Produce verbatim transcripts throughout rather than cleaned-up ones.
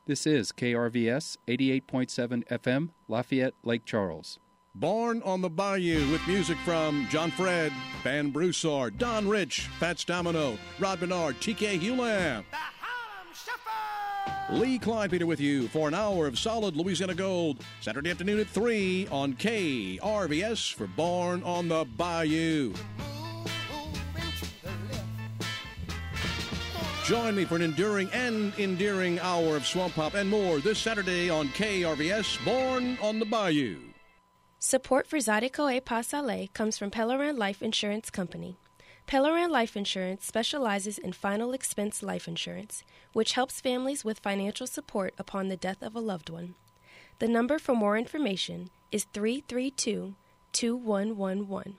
This is K R V S eighty-eight point seven F M, Lafayette, Lake Charles. Born on the Bayou with music from John Fred, Van Broussard, Don Rich, Fats Domino, Rod Bernard, T K Hewlam. Lee Kleinpeter with you for an hour of solid Louisiana Gold, Saturday afternoon at three on K R V S for Born on the Bayou. Join me for an enduring and endearing hour of swamp pop and more this Saturday on K R V S, Born on the Bayou. Support for Zydeco et Pas Aller comes from Pellerin Life Insurance Company. Pellerin Life Insurance specializes in final expense life insurance, which helps families with financial support upon the death of a loved one. The number for more information is three three two, two one one one.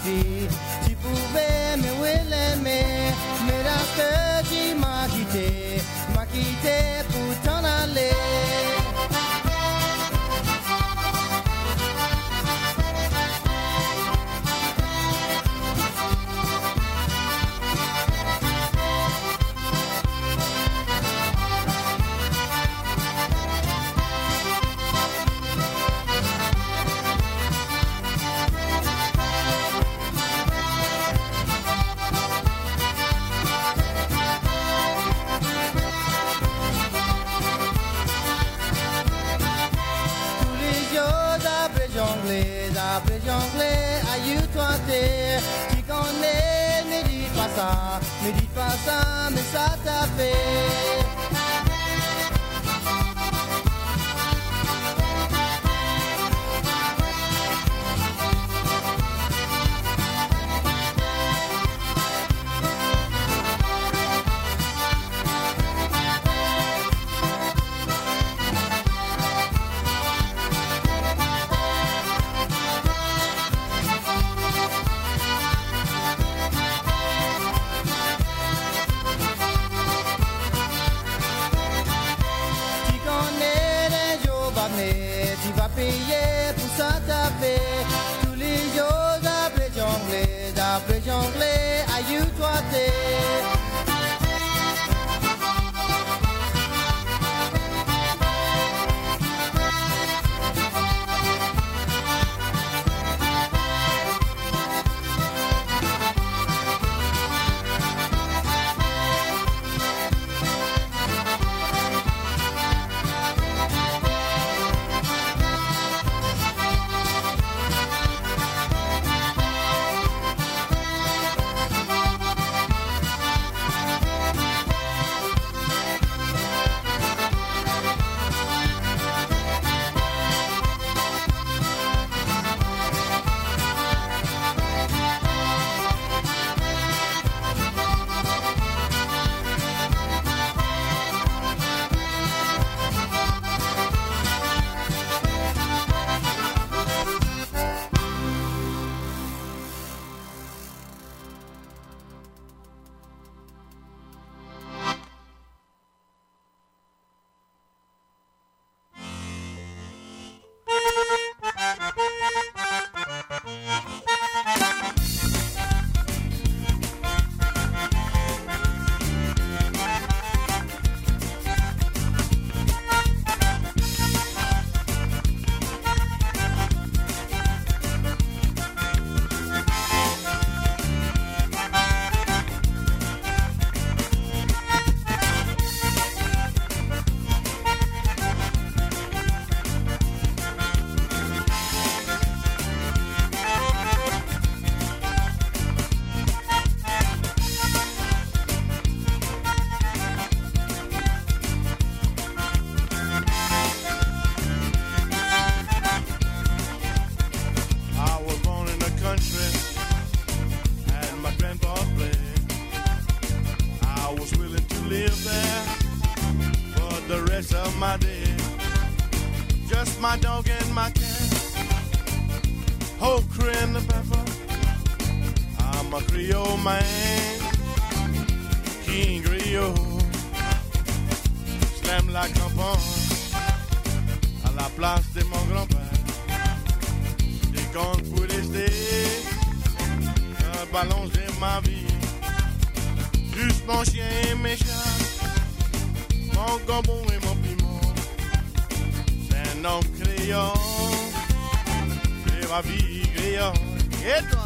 quitté. Tu pouvais me l'aimer, mais dans ce que tu m'as quitté, m'as quitté pour t'en aller. Après jonglé, aïe toi t'es, tu connais, ne dis pas ça, ne dis pas ça, mais ça t'a fait. Payer pour ça taper tous les jours d'après jongler, d'après jongler, aïe toi t'es. My dog and my cat, okra and the pepper. I'm a Creole man, King Creole. Slam la campagne, à la place de mon grand-père. Des comptes pour rester, un ballon de ma vie. Juste mon chien et mes chats, mon gambon et mon piment. Non créole, c'est ma vie créole. Et toi?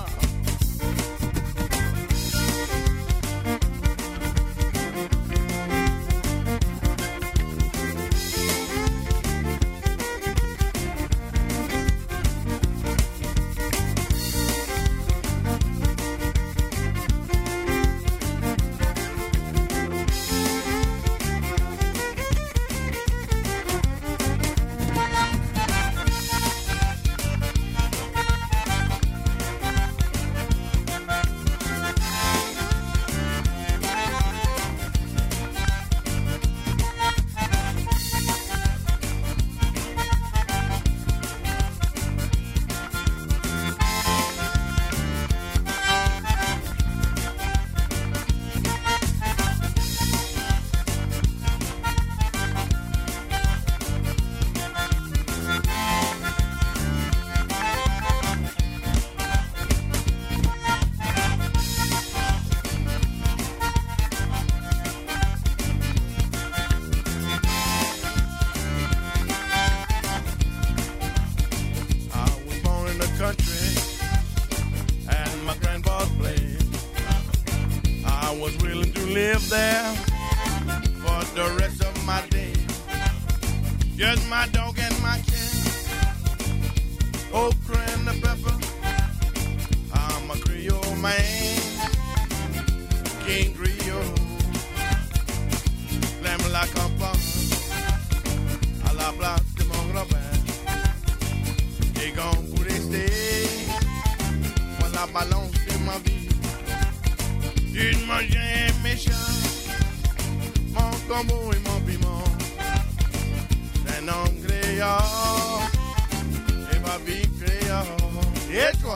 was willing to live there for the rest of my days. Just my dog and my cat, okra and the pepper. I'm a Creole man, King Creole. L'aime la campagne, à la place de mon grand-père. Des gants pour rester, moi la balance de ma vie. Une manger méchant, mon combo et mon piment. C'est un homme créole, et ma vie créole. Et toi?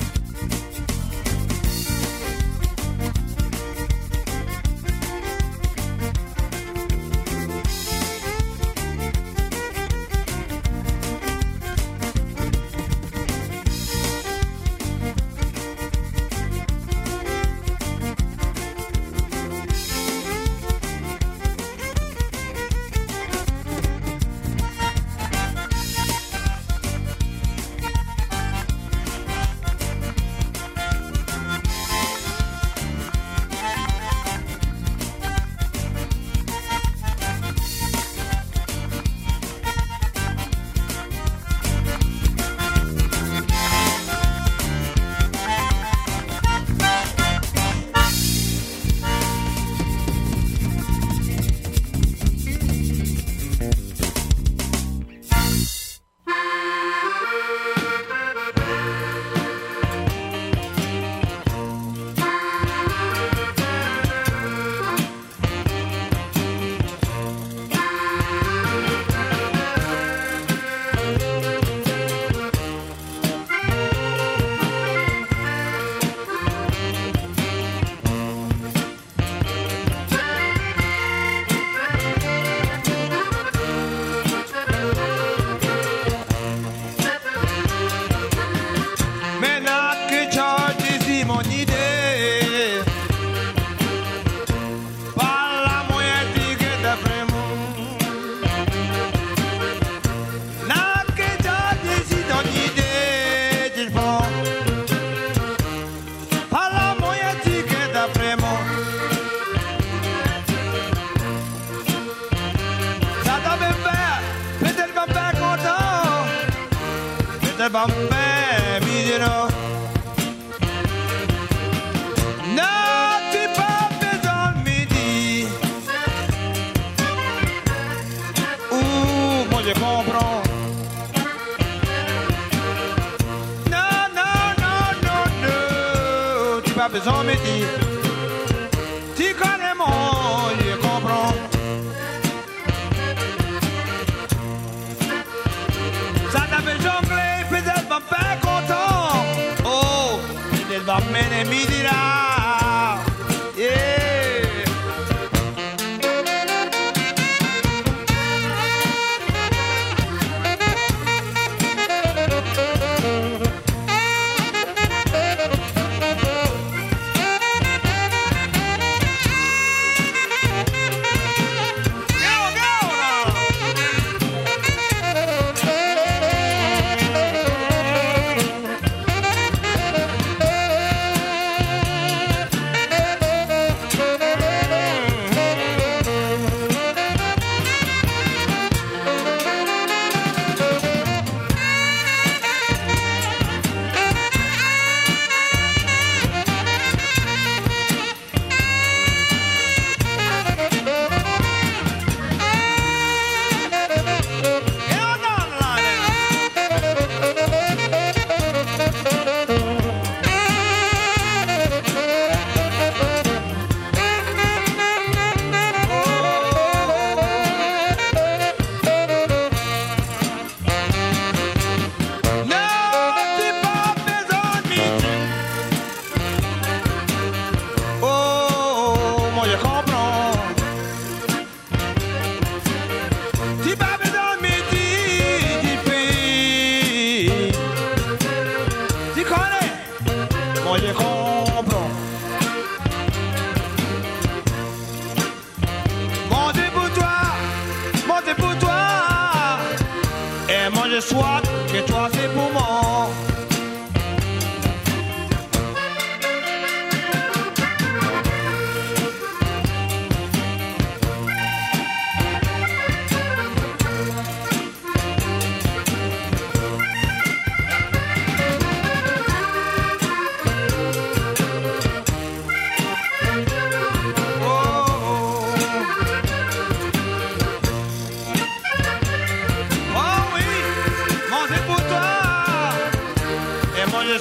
Soit que toi c'est pour moi.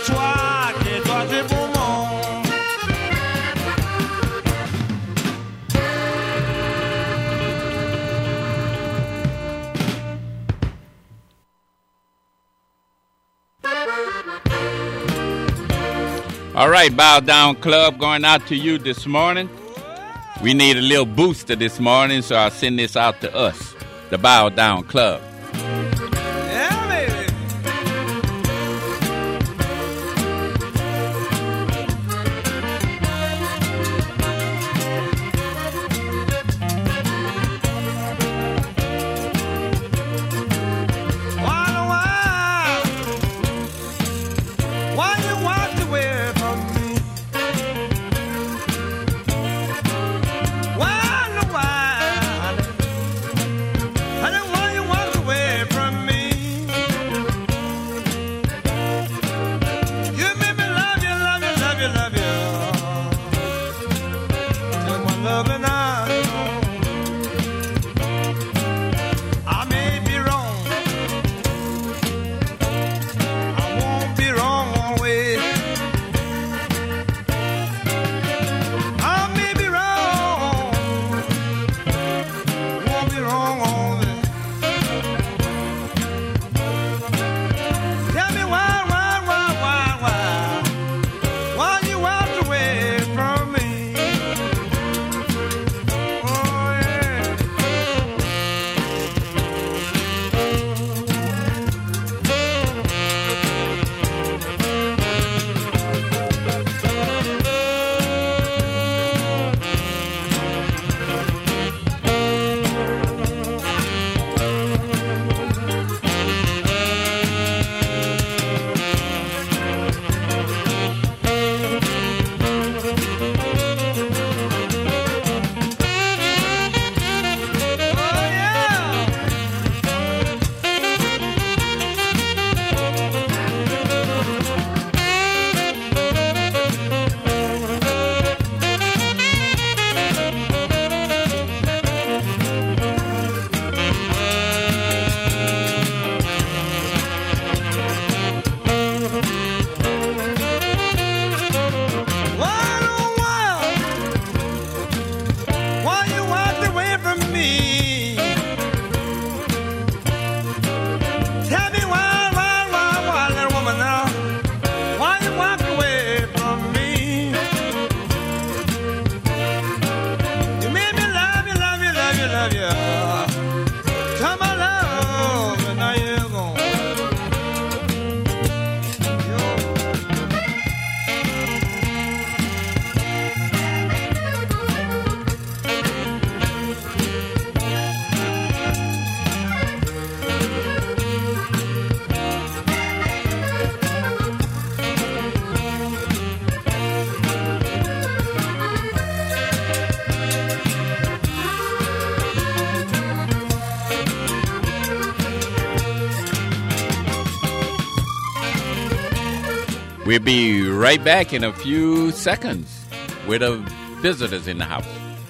sois que toi c'est pour moi. All right, Bow Down Club, going out to you this morning. We need a little booster this morning, so I'll send this out to us, the Bow Down Club. Yeah, baby. Why, why, why you walked away from me? Why, why, honey, why you walked away from me? You made me love you, love you, love you, love you. Take my love and I, I may be wrong. I won't be wrong always. I may be wrong. Won't be wrong always. Tell me why, why, why, why, why? Why you walked away from me? Oh, yeah. Oh, yeah. Why, oh, why? Why you walked away from me? Tell me why, why, why, why, little woman now? Why you walked away from me? You made me love you, love you, love you, love you. Tell my love, and now you're gone. You're We'll be right back in a few seconds with the visitors in the house.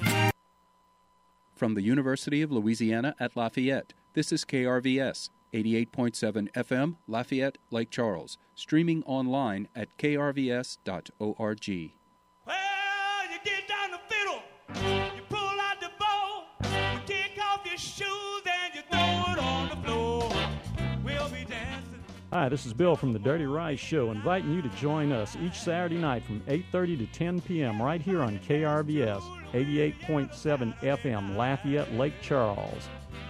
From the University of Louisiana at Lafayette, this is K R V S, eighty-eight point seven F M, Lafayette, Lake Charles, streaming online at k r v s dot org. Well, you get down the fiddle, you pull out the bow, you take off your shoes and you throw it on the floor. We'll be dancing. Hi, this is Bill from the Dirty Rice Show, inviting you to join us each Saturday night from eight thirty to ten p.m. right here on K R V S, eighty-eight point seven F M, Lafayette, Lake Charles.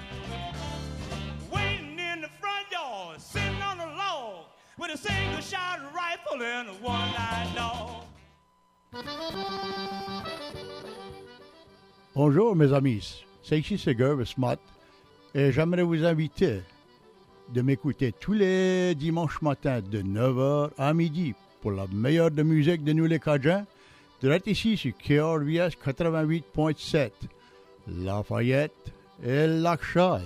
Waiting in the front yard, sitting on a log, with a single shot rifle and a one-eyed dog. Bonjour mes amis, c'est ici Segur Smart et j'aimerais vous inviter de m'écouter tous les dimanches matins de neuf heures à midi pour la meilleure de musique de nous les Cajuns, direct ici sur K R V S quatre-vingt-huit point sept, Lafayette et Lac-Charles.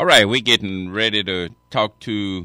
All right, we're getting ready to talk to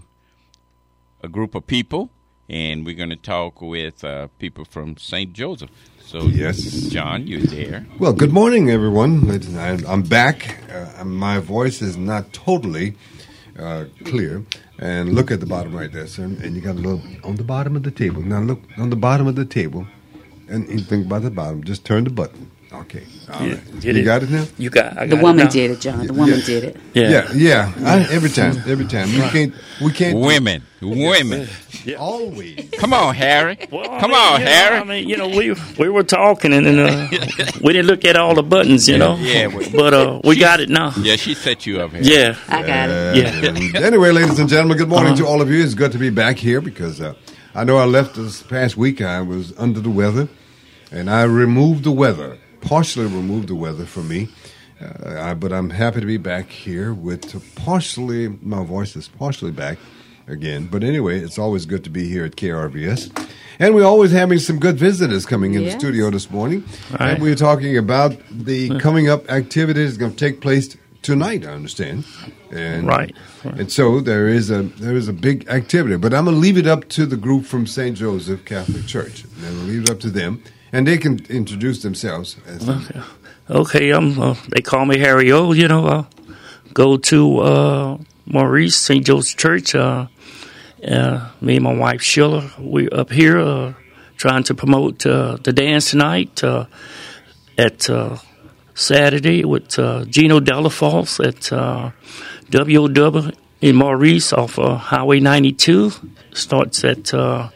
a group of people, and we're going to talk with uh, people from Saint Joseph. So, yes, John, you're there. Well, good morning, everyone. I'm back. Uh, my voice is not totally uh, clear. And look at the bottom right there, sir. And you got a little on the bottom of the table. Now look on the bottom of the table, and you think about the bottom. Just turn the button. Okay. All you, right. Did you it. got it now? You got. I got the woman it did it, John. The woman yeah. did it. Yeah, yeah. yeah. I, every time, every time. We can't. We can't. Women, women. Yeah. Always. Come on, Harry. Well, I Come mean, on, you know, Harry. I mean, you know, we we were talking and, and uh, we didn't look at all the buttons, you know. Yeah, well, but uh, we got it now. Yeah, she set you up here. Yeah, I got it. Yeah. Anyway, ladies and gentlemen, good morning Uh-huh. to all of you. It's good to be back here because uh, I know I left this past week. I was under the weather, and I removed the weather, partially removed the weather from me. Uh, I, but I'm happy to be back here with partially, my voice is partially back again. But anyway, it's always good to be here at K R V S. And we're always having some good visitors coming in Yes. the studio this morning. Right. And we're talking about the coming up activities going to take place tonight, I understand. And, Right. And so there is a there is a big activity. But I'm going to leave it up to the group from Saint Joseph Catholic Church. I'm going to leave it up to them. And they can introduce themselves. As Okay. Okay. Um. Uh, they call me Harry O. You know. Uh, go to uh, Maurice Saint Joseph Church. Uh, uh, me and my wife Sheila. We're up here uh, trying to promote uh, the dance tonight uh, at uh, Saturday with uh, Gino Delafalce at uh, W O W in Maurice off uh, Highway ninety-two. Starts at uh,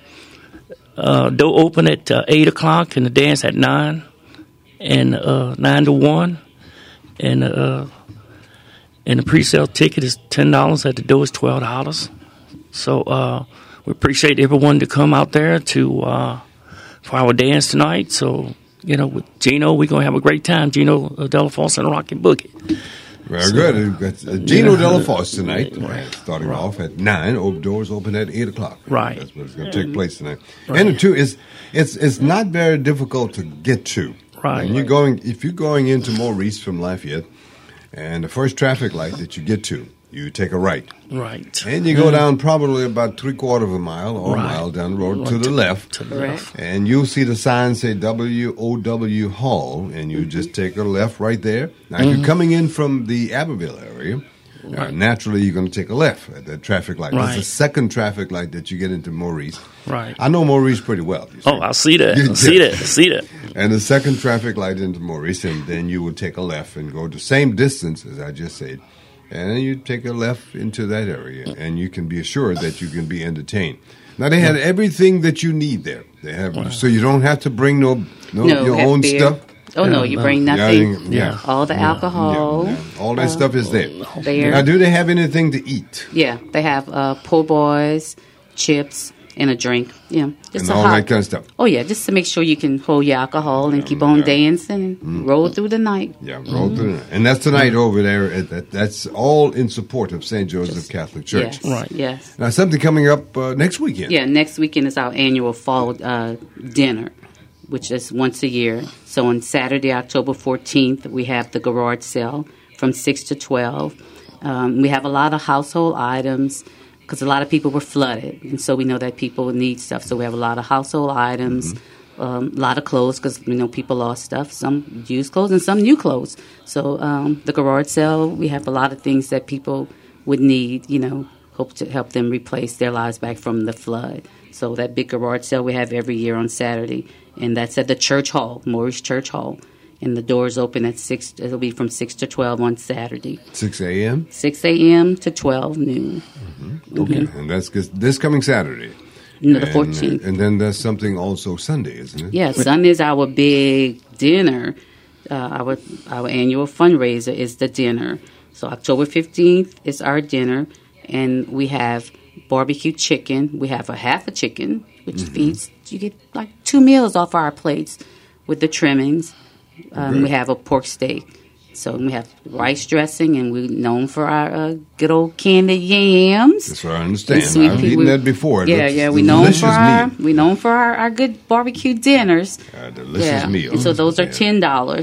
uh, door open at uh, eight o'clock and the dance at nine and uh, nine to one, and uh, and the pre-sale ticket is ten dollars. At the door is twelve dollars. So uh, we appreciate everyone to come out there to uh, for our dance tonight. So you know, with Gino, we're gonna have a great time. Gino uh, Delafalce and Rocket Boogie. Very So, good. We've got uh, Gino yeah. Delafalce tonight, Right. starting Right. off at nine. Open doors open at eight o'clock. Right. That's what's going to take place tonight. Right. And the two is it's it's not very difficult to get to. Right. And you're going if you're going into Maurice from Lafayette, and the first traffic light that you get to, you take a right. Right. And you go down probably about three quarter of a mile or Right. a mile down the road Right. to the left. To the Right. left. And you'll see the sign say W O W Hall, and you just take a left right there. Now, if you're coming in from the Abbeville area, uh, naturally you're going to take a left at that traffic light. Right. That's the second traffic light that you get into Maurice. Right. I know Maurice pretty well. you see. Oh, I see that. You I see did. that. I see that. And the second traffic light into Maurice, and then you will take a left and go the same distance as I just said. And then you take a left into that area, and you can be assured that you can be entertained. Now, they had everything that you need there. They have, so you don't have to bring no, no, No, your have own beer. stuff. Oh, no, you bring nothing. Yeah, yeah. All the alcohol. Yeah, yeah. All that stuff is there. There. Now, do they have anything to eat? Yeah, they have uh, po' boys, chips, and a drink. Yeah, just And a all hot- that kind of stuff. Oh yeah, just to make sure you can hold your alcohol and keep on yeah. dancing and roll through the night. Yeah, roll through it. And that's tonight over there. At that, that's all in support of Saint Joseph Catholic Church. Yes, Right. Yes. Now, something coming up uh, next weekend. Yeah, next weekend is our annual fall uh, dinner, which is once a year. So on Saturday, October fourteenth, we have the garage sale from six to twelve. Um, we have a lot of household items because a lot of people were flooded, and so we know that people need stuff. So we have a lot of household items, Mm-hmm. um, a lot of clothes because we know people lost stuff, some used clothes and some new clothes. So um, the garage sale, we have a lot of things that people would need, you know, hope to help them replace their lives back from the flood. So that big garage sale we have every year on Saturday, and that's at the Church Hall, Maurice Church Hall. And the doors open at six. It'll be from six to twelve on Saturday. six a.m.? six a.m. to twelve noon. Okay, and that's this this coming Saturday. No, the And, uh, fourteenth. And then there's something also Sunday, isn't it? Yeah, Sunday is our big dinner. Uh, our our annual fundraiser is the dinner. So October fifteenth is our dinner, and we have barbecue chicken. We have a half a chicken, which Mm-hmm. feeds you get like two meals off our plates with the trimmings. Um, Great. we have a pork steak. So we have rice dressing, and we're known for our uh, good old candied yams. That's what I understand. And sweet I've pea- eaten we- that before. It Yeah, looks yeah, we known delicious for our meal. we known for our, our good barbecue dinners. A delicious yeah, meal. and so those are Yeah. ten dollars,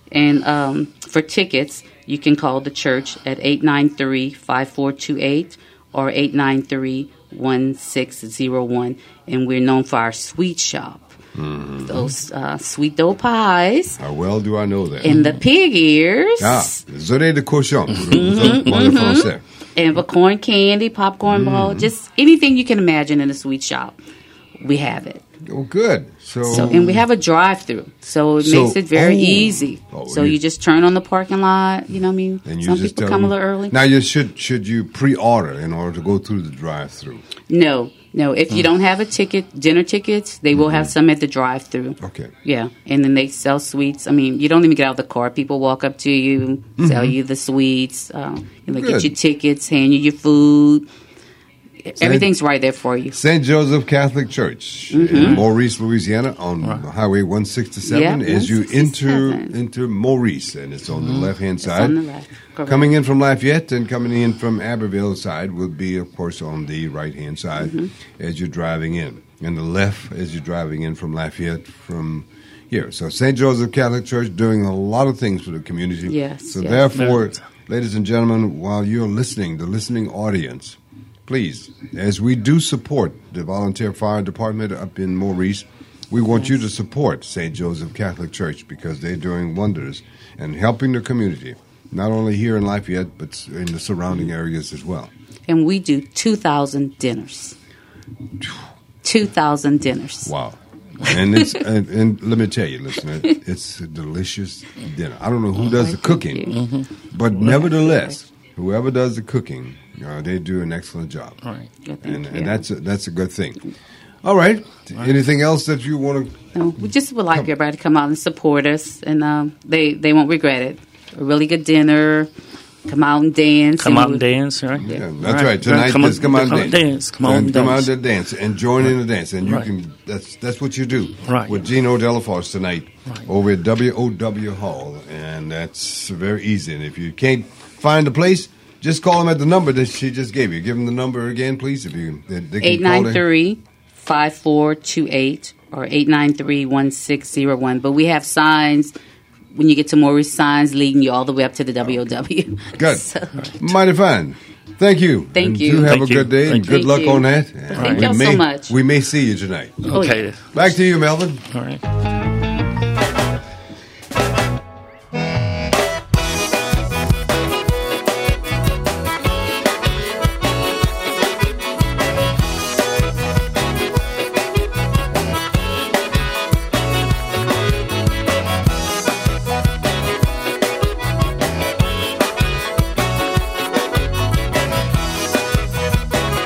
And um, for tickets, you can call the church at eight nine three, five four two eight or eight nine three, one six zero one. And we're known for our sweet shop. Mm-hmm. Those uh, sweet dough pies. How well do I know that? And the pig ears. Ah, les oreilles de cochon. Mm-hmm, mm-hmm. And the corn candy, popcorn mm-hmm. ball, just anything you can imagine in a sweet shop. We have it. Oh, good. So, so and we have a drive-through, so it so, makes it very oh, easy. Oh, so you, you just turn on the parking lot. You know what I mean? And you Some just people come them, a little early. Now, you should should you pre-order in order to go through the drive-through? No, no. If you mm. don't have a ticket, dinner tickets, they will mm-hmm. have some at the drive-through. Okay. Yeah, and then they sell sweets. I mean, you don't even get out of the car. People walk up to you, mm-hmm. sell you the sweets, uh, you know, get your tickets, hand you your food. Everything's right there for you. Saint Joseph Catholic Church mm-hmm. in Maurice, Louisiana, on right. Highway one sixty-seven. Yep, as you enter into Maurice, and it's on mm-hmm. the left-hand side. It's on the left. Correct. Coming in from Lafayette and coming in from Abbeville side will be, of course, on the right-hand side mm-hmm. as you're driving in. And the left as you're driving in from Lafayette from here. So Saint Joseph Catholic Church doing a lot of things for the community. Yes. So yes. therefore, ladies and gentlemen, while you're listening, the listening audience, please, as we do support the volunteer fire department up in Maurice, we want yes. you to support Saint Joseph Catholic Church because they're doing wonders and helping the community, not only here in Lafayette, but in the surrounding areas as well. And we do two thousand dinners. two thousand dinners. Wow. And it's and, and let me tell you, listener, it's a delicious dinner. I don't know who does the cooking, mm-hmm. but nevertheless, whoever does the cooking, Uh, they do an excellent job, all right. yeah, and, and that's a, that's a good thing. All right. All right. Anything else that you want to? No, we just would like come. everybody to come out and support us, and um, they they won't regret it. A really good dinner. Come out and dance. Come and out and dance, right? Yeah, yeah that's right. right. Tonight, come just come out and dance. dance. Come out and come dance. out and dance and join right. in the dance, and you right. can. That's that's what you do. Right. With Gino Delaforce tonight right. over at W O W Hall, and that's very easy. And if you can't find a place, just call them at the number that she just gave you. Give them the number again, please. If you eight nine three, five four two eight or eight nine three, one six zero one. But we have signs when you get to Maurice, signs leading you all the way up to the W O W. Good. So. Mighty fine. Thank you. Thank and you. Do have Thank a you. good day Thank and good you. luck on that. Thank we y'all may, so much. We may see you tonight. Okay. Oh, yeah. Back to you, Melvin. All right.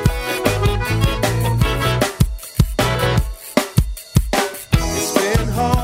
It's been hard.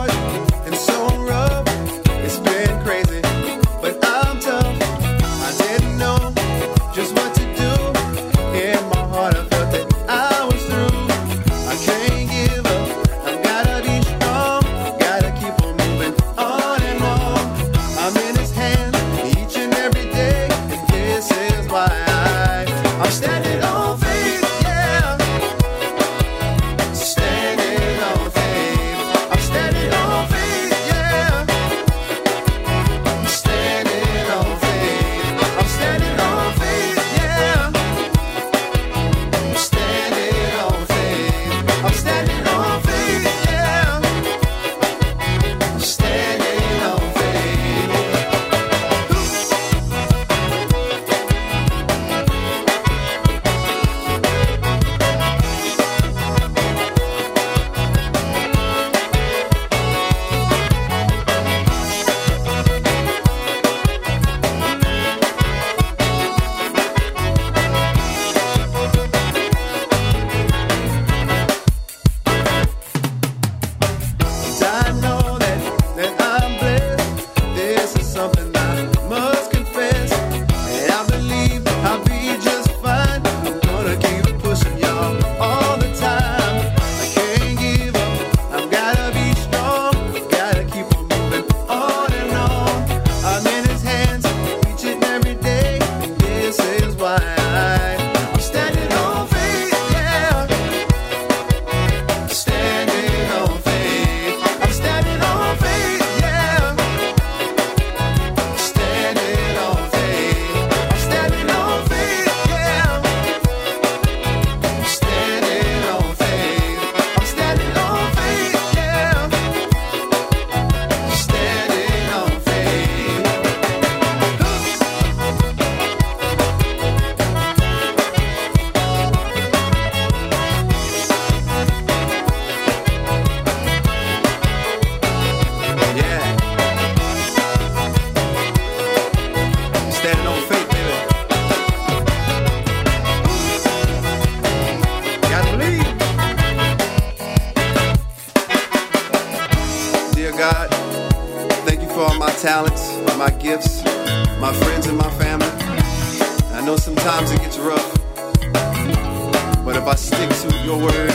talents, by my gifts, my friends and my family. I know sometimes it gets rough, but if I stick to your word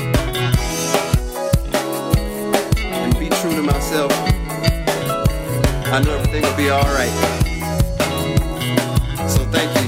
and be true to myself, I know everything will be alright. So thank you.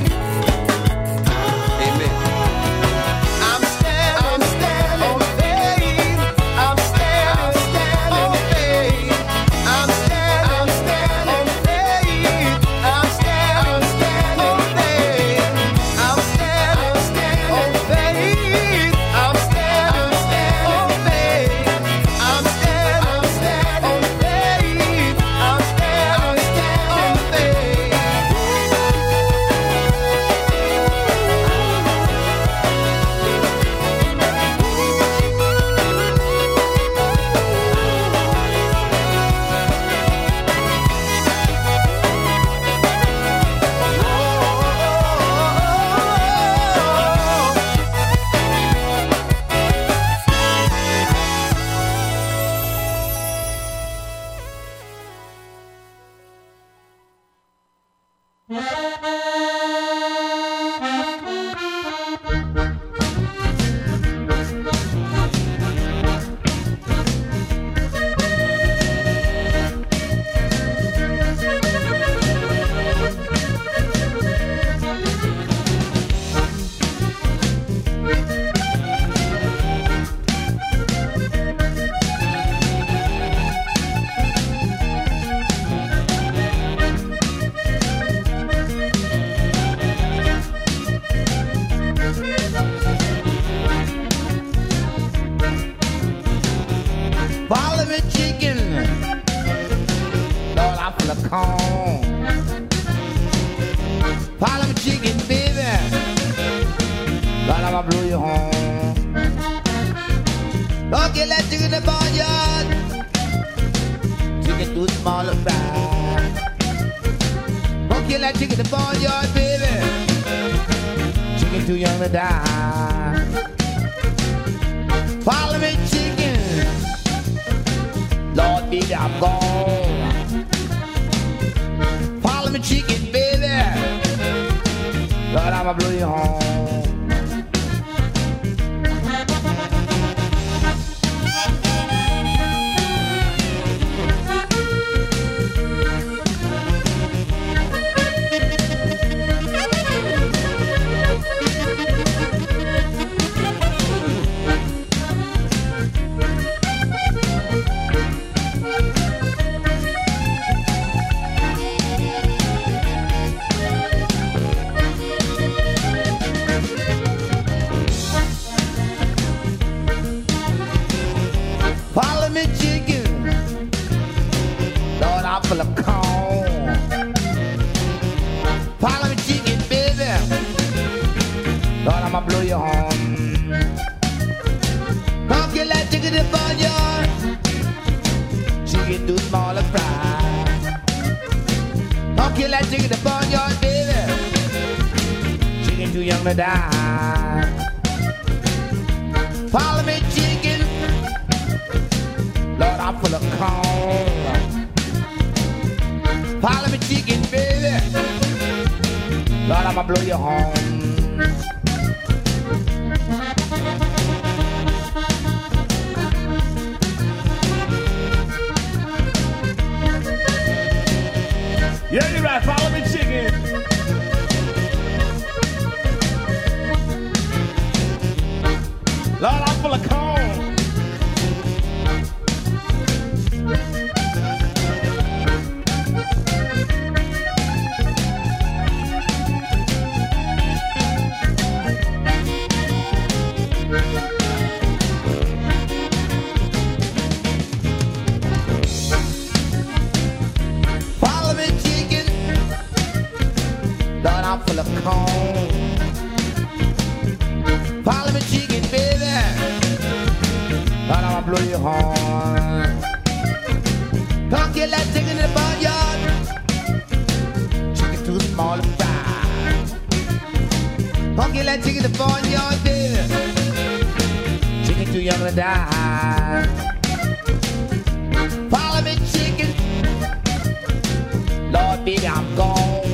baby, I'm gone.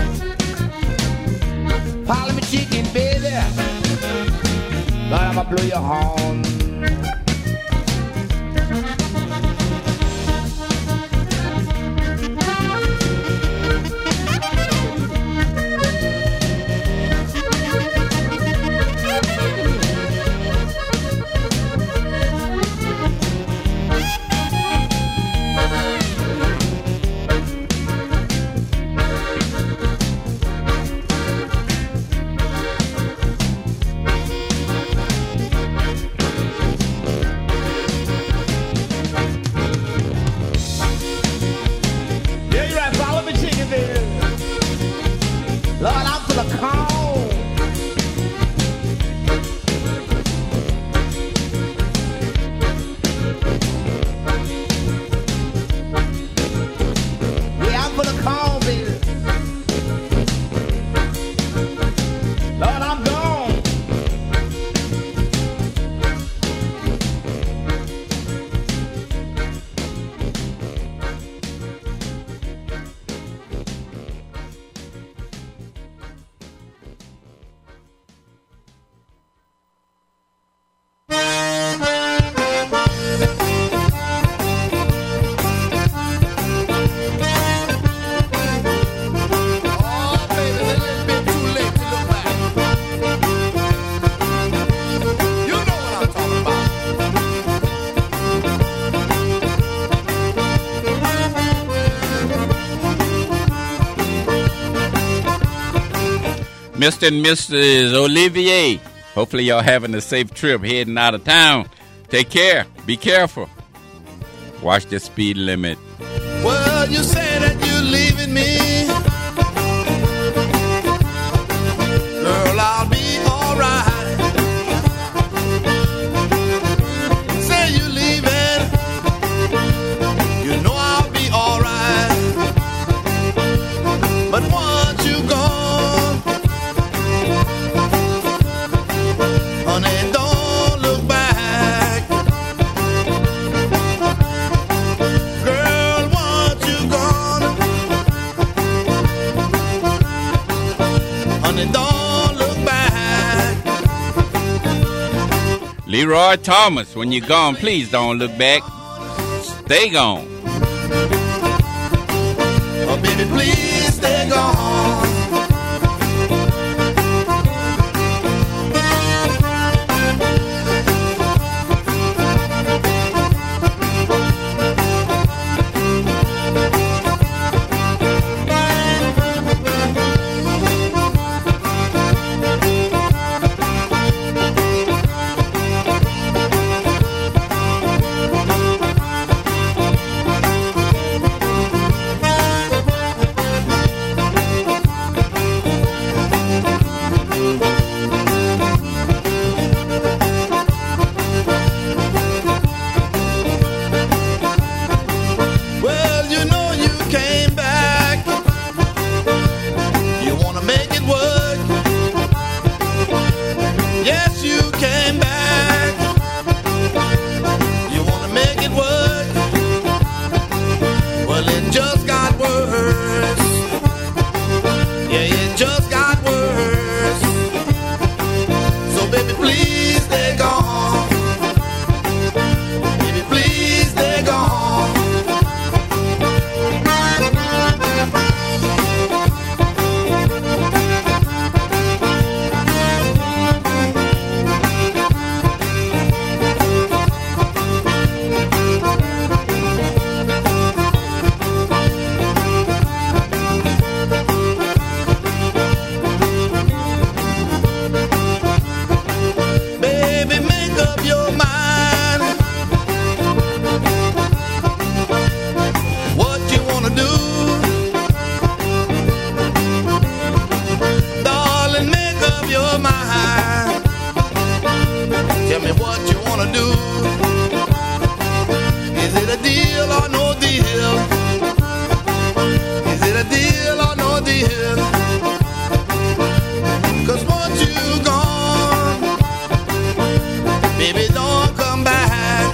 Parliament chicken, baby. Lord, I'ma blow your horn. Mister and Missus Olivier, hopefully y'all having a safe trip heading out of town. Take care. Be careful. Watch the speed limit. Well, you say that you're leaving me. Girl, I'll be alright. Say you're leaving. You know I'll be alright. But once you're gone, honey, don't look back. Girl, once you're gone, honey, don't look back. Leroy Thomas, when you're gone, please don't look back. Stay gone. Oh, baby, please stay gone. Well, you know you came back. You wanna make it work. Yes, you came back. You wanna make it work. Well, it just got worse. Yeah, it just got worse. So, baby, please stay gone. Baby, please stay gone. Baby, make up your mind. What you wanna do? Darling, make up your mind. Tell me what you wanna do. Is it a deal or no deal? Is it a deal or no deal? 'Cause once you're gone, baby, don't come back.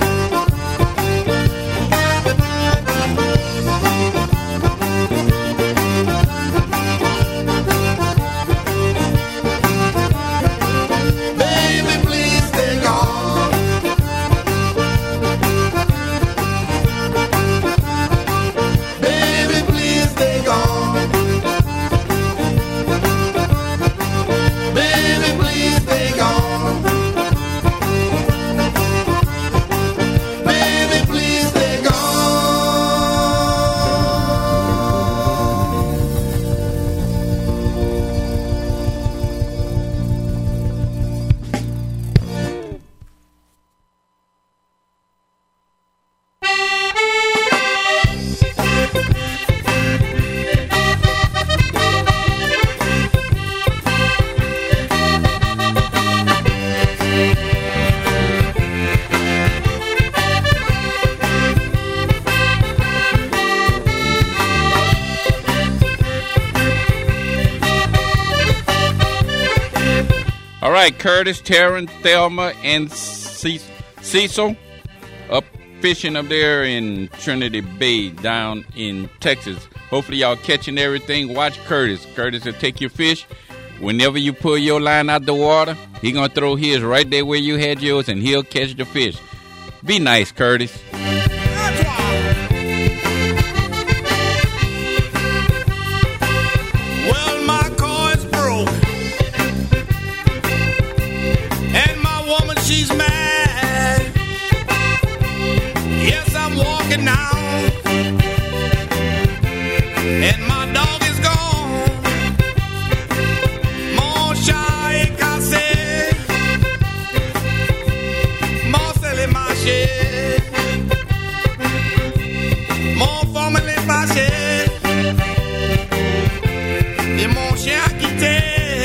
All right, Curtis, Taryn, Thelma, and Ce- Cecil up fishing up there in Trinity Bay down in Texas. Hopefully y'all catching everything. Watch Curtis. Curtis will take your fish. Whenever you pull your line out the water, he going to throw his right there where you had yours, and he'll catch the fish. Be nice, Curtis. Well, my car is broke, and my woman, she's mad. Yes, I'm walking now, and my dog is gone. Mon chat est cassé, mon sel est marché, mon formule est fâché, et mon chien a quitté.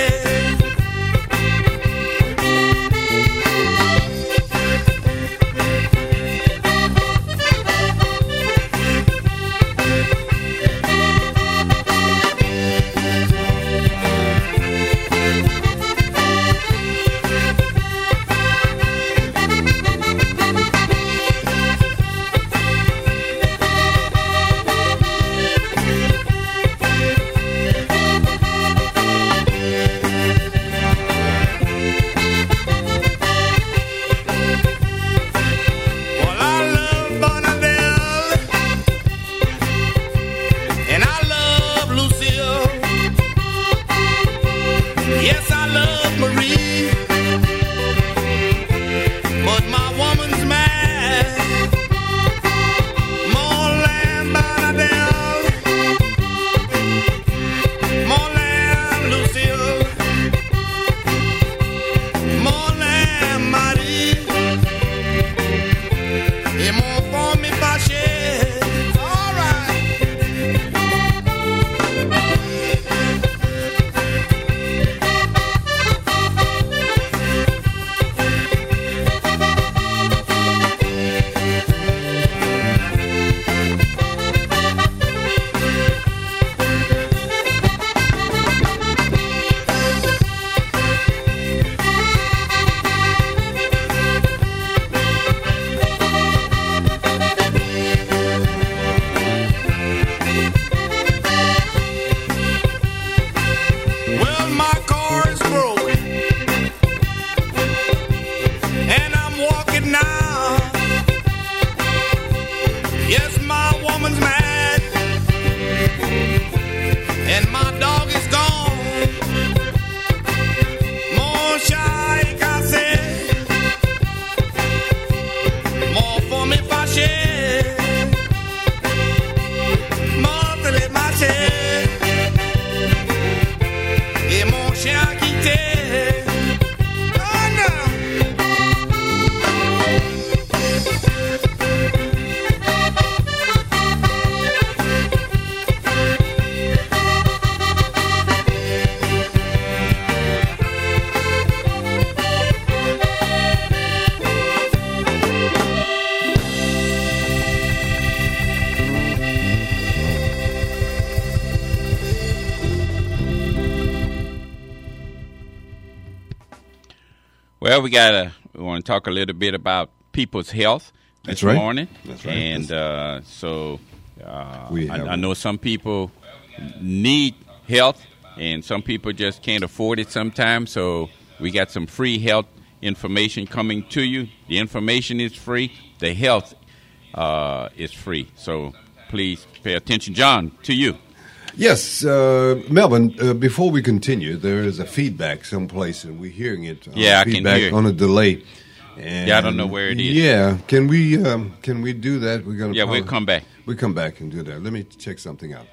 Well, we gotta we want to talk a little bit about people's health this That's right. morning. That's right. And uh, so uh, We I, have- I know some people need health, and some people just can't afford it sometimes. So we got some free health information coming to you. The information is free. The health uh, is free. So please pay attention. John, to you. Yes, uh, Melvin, uh, before we continue, there is a feedback someplace, and we're hearing it. On Yeah, I can feedback hear it. on a delay. And Yeah, I don't know where it is. Yeah, can we um, can we do that? We're gonna Yeah, we'll come back. We'll come back and do that. Let me check something out.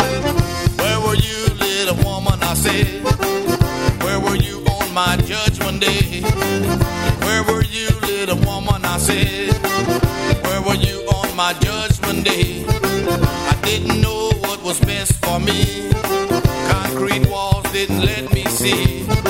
Where were you, little woman? I said, where were you on my judgment judgment day. Where were you, little woman, I said? Where were you on my judgment day? I didn't know what was best for me. Concrete walls didn't let me see.